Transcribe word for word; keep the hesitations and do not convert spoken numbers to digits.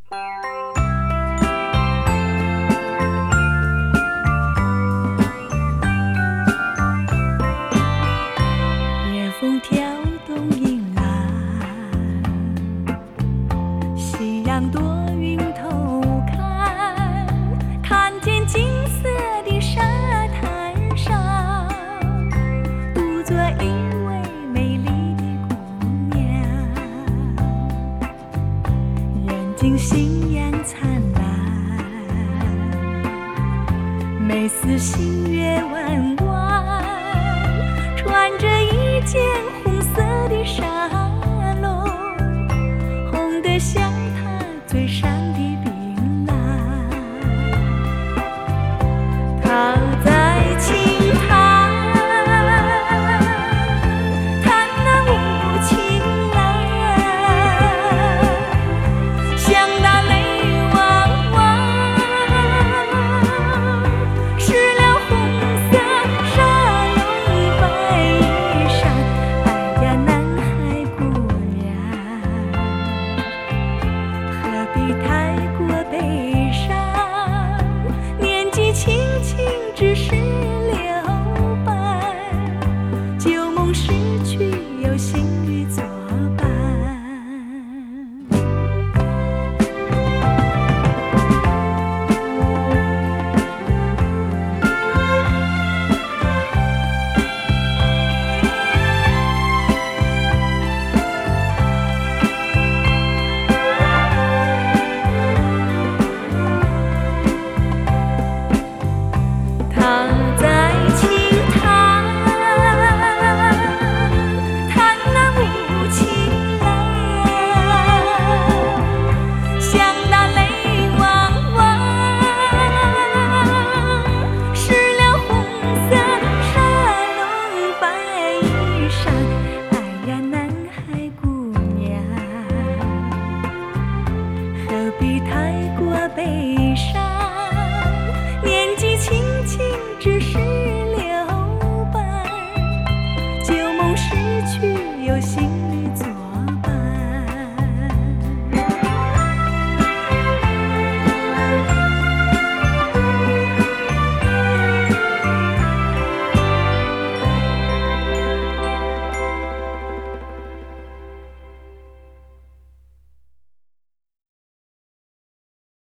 夜风挑动银兰，夕阳躲云头看，看见金色的沙滩上，独坐一位美丽的姑娘，眼睛星阳灿烂，眉似新月弯弯，穿着一件红色的纱笼，红得像她嘴上的